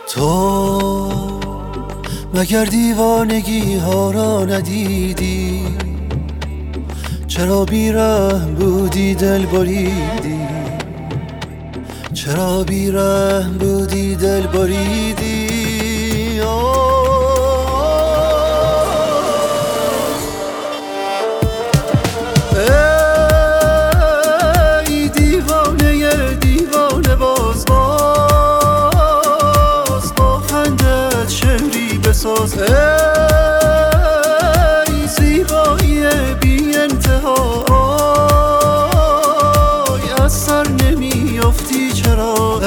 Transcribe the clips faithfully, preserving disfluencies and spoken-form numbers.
تو مگر دیوانگی ها را ندیدی؟ چرا بیرحم بودی دل بریدی؟ چرا بیرحم بودی دل بریدی؟ ای دیوانه دیوانه باز باز با خندت شعری بساز. ای زیبایی بی انتها از سر نمیافتی چرا؟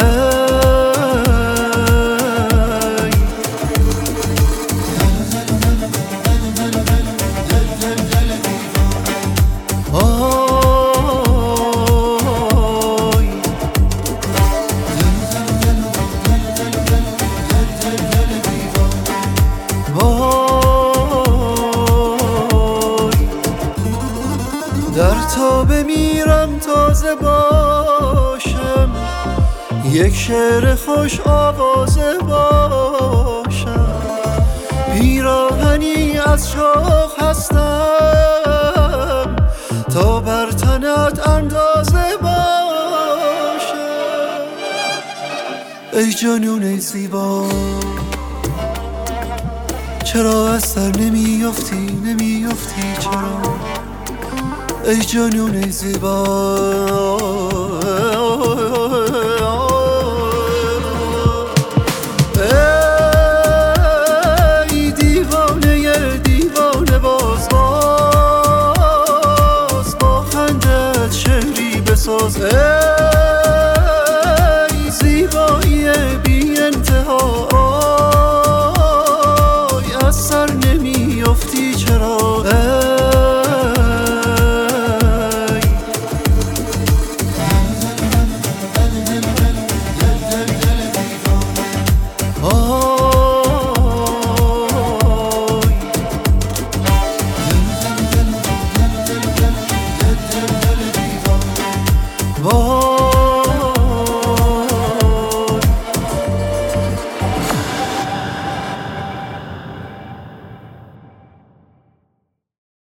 در تا بمیرم تازه باشم، یک شعر خوش آوازه باشم، پیراهنی از شوق هستم تا بر تنت اندازه باشم. ای جنون زیبا چرا از سر نمیافتی نمیافتی چرا؟ ای جنون زیبا ای دیوانه دیوانه باز باز با خندت شعری بساز. ای زیبایی بی انتها از سر نمیافتی چرا؟ Oh